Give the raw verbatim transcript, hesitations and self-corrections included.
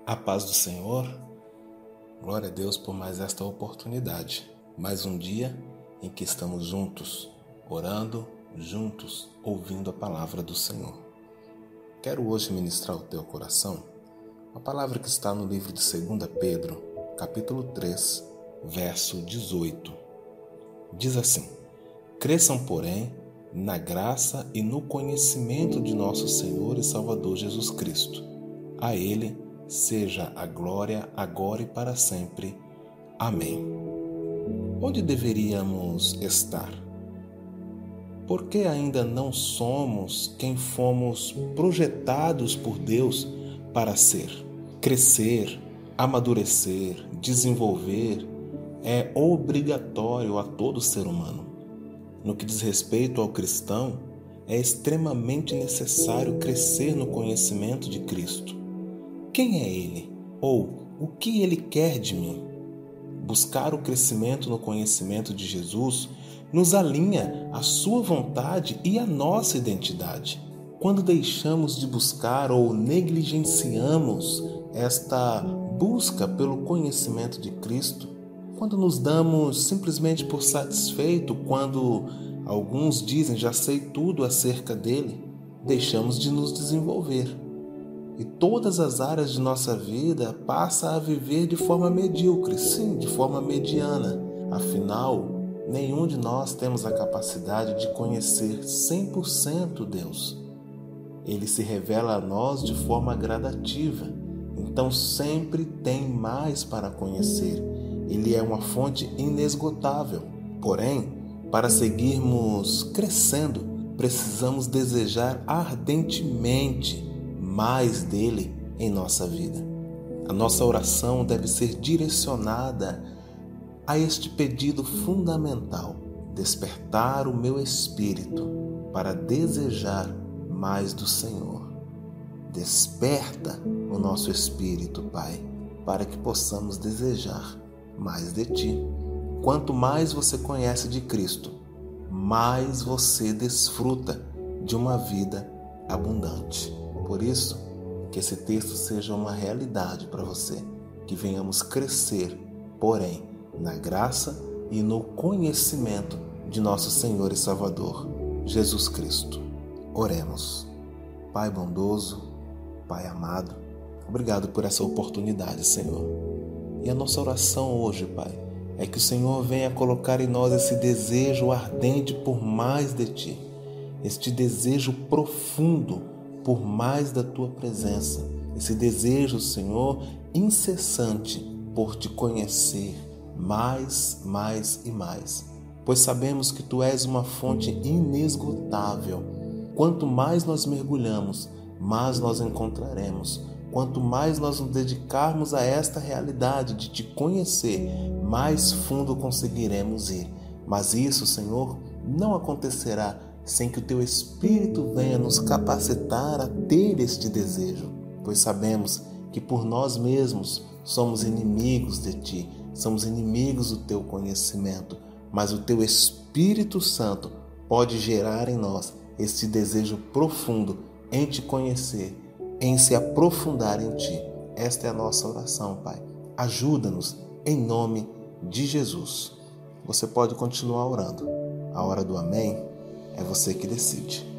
A paz do Senhor, glória a Deus por mais esta oportunidade, mais um dia em que estamos juntos, orando, juntos, ouvindo a palavra do Senhor. Quero hoje ministrar ao teu coração uma palavra que está no livro de Segunda Pedro, capítulo três, verso dezoito. Diz assim: Cresçam, porém, na graça e no conhecimento de nosso Senhor e Salvador Jesus Cristo. A Ele seja a glória agora e para sempre. Amém. Onde deveríamos estar? Por que ainda não somos quem fomos projetados por Deus para ser? Crescer, amadurecer, desenvolver é obrigatório a todo ser humano. No que diz respeito ao cristão, é extremamente necessário crescer no conhecimento de Cristo. Quem é Ele? Ou o que Ele quer de mim? Buscar o crescimento no conhecimento de Jesus nos alinha à sua vontade e à nossa identidade. Quando deixamos de buscar ou negligenciamos esta busca pelo conhecimento de Cristo, quando nos damos simplesmente por satisfeito, quando alguns dizem já sei tudo acerca dele, deixamos de nos desenvolver. E todas as áreas de nossa vida passam a viver de forma medíocre, sim, de forma mediana. Afinal, nenhum de nós temos a capacidade de conhecer cem por cento Deus. Ele se revela a nós de forma gradativa, então sempre tem mais para conhecer. Ele é uma fonte inesgotável. Porém, para seguirmos crescendo, precisamos desejar ardentemente mais dele em nossa vida. A nossa oração deve ser direcionada a este pedido fundamental: despertar o meu espírito para desejar mais do Senhor. Desperta o nosso espírito, Pai, para que possamos desejar mais de Ti. Quanto mais você conhece de Cristo, mais você desfruta de uma vida abundante. Por isso, que esse texto seja uma realidade para você, que venhamos crescer, porém, na graça e no conhecimento de nosso Senhor e Salvador, Jesus Cristo. Oremos. Pai bondoso, Pai amado, obrigado por essa oportunidade, Senhor. E a nossa oração hoje, Pai, é que o Senhor venha colocar em nós esse desejo ardente por mais de Ti, este desejo profundo por mais da Tua presença, esse desejo, Senhor, incessante por Te conhecer mais, mais e mais, pois sabemos que Tu és uma fonte inesgotável. Quanto mais nós mergulhamos, mais nós encontraremos. Quanto mais nós nos dedicarmos a esta realidade de Te conhecer, mais fundo conseguiremos ir. Mas isso, Senhor, não acontecerá sem que o Teu Espírito venha nos capacitar a ter este desejo, pois sabemos que por nós mesmos somos inimigos de Ti, somos inimigos do Teu conhecimento, mas o Teu Espírito Santo pode gerar em nós este desejo profundo em Te conhecer, em se aprofundar em Ti. Esta é a nossa oração, Pai. Ajuda-nos em nome de Jesus. Você pode continuar orando. A hora do amém é você que decide.